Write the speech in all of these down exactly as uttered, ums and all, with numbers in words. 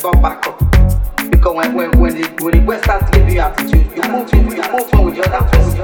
up, back up. Because when when when the when the West starts giving you attitude, you move in, you move on with the other person.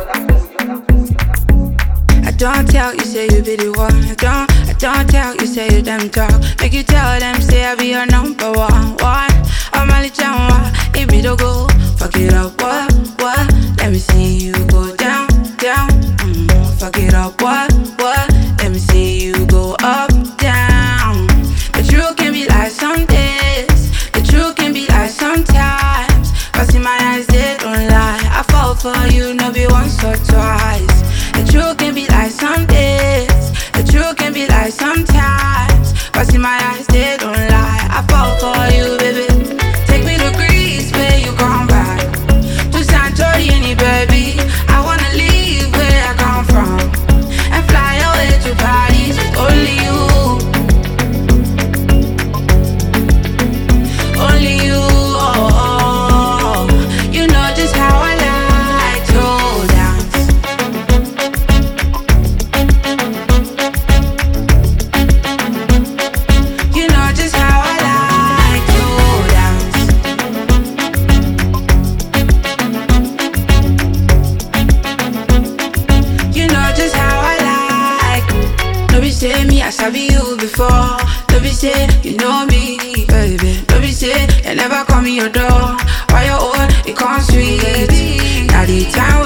I don't tell you say you be the one. I don't, I don't tell you say you them talk. Make you tell them say I be your number one. One, I'm a little one. It be the go, fuck it up, what, what? Let me see you go down, down. Mm, fuck it up, what, what? Let me see you go up, down. The truth can be like some days. The truth can be like sometimes. But in my eyes they don't lie. I fall for you, no be once or twice. The truth can be like some days. The truth can be like sometimes. But in my eyes they don't lie. I fall for you, baby. Take me to Greece, where you come back. To Santorini, baby. I wanna leave where I come from and fly away to Paris with only you. Only you, oh, oh, oh. You know just how I like to dance. You know just how I like to dance. You know just how I like. No be say me, I sabi you before. No be say you know me, baby. No be say you never call me your door. Why your own, it comes sweet. Now the time